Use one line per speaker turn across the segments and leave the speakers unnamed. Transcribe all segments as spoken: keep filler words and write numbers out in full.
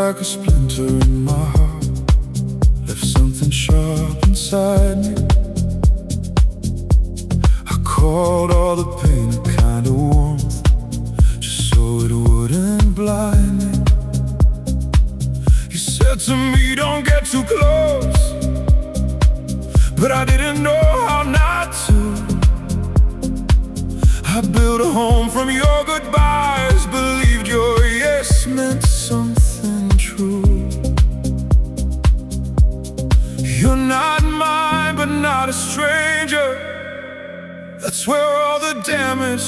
like a splinter in my heart, left something sharp inside me. I called all the pain a kind of warmth, just so it wouldn't blind me. You said to me, don't get too close, but I didn't know how not to. I built a home from your goodbyes, believed your yes meant something true. You're not mine, but not a stranger. That's where all the damage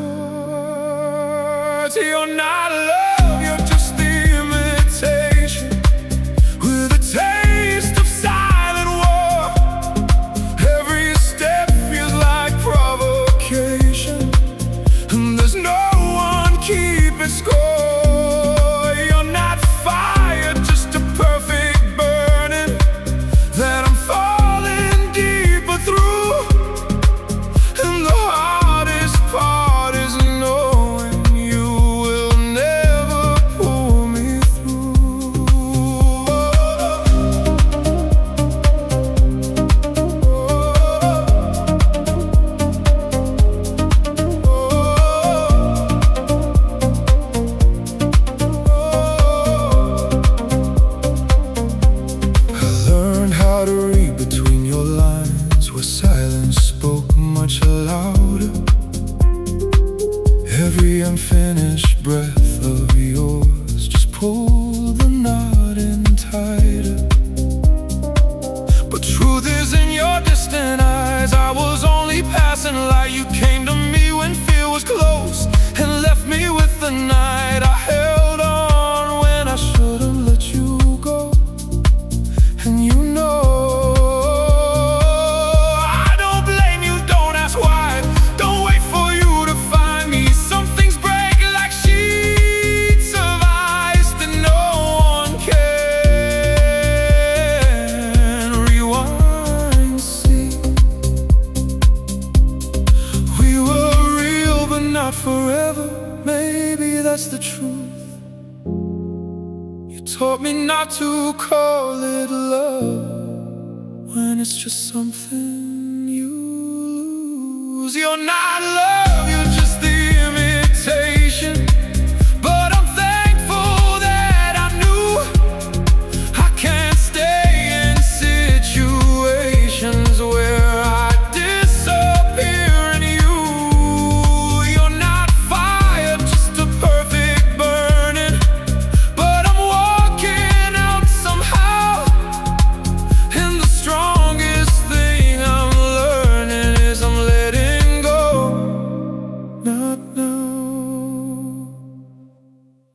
starts. You're not love, you're just the imitation, with a taste of silent war. Every step feels like provocation, and there's no one keeping score. You're not fire, just a perfect burning that I'm falling deeper through. And the hardest part is knowing you will never pull me through. I learned how to read between your lines, where silence spoke much louder. Every unfinished breath of yours just pulled the knot in tighter. But truth is in your distant eyes, I was only passing light. You came to me when fear was close and left me with the night. I held on when I shouldn't let you go, and you know I don't blame you, don't ask why. Don't wait for you to find me. Some things break like sheets of ice that no one can rewind. See, we were real but not forever. Maybe that's the truth. You taught me not to call it love when it's just something you lose. You're not love.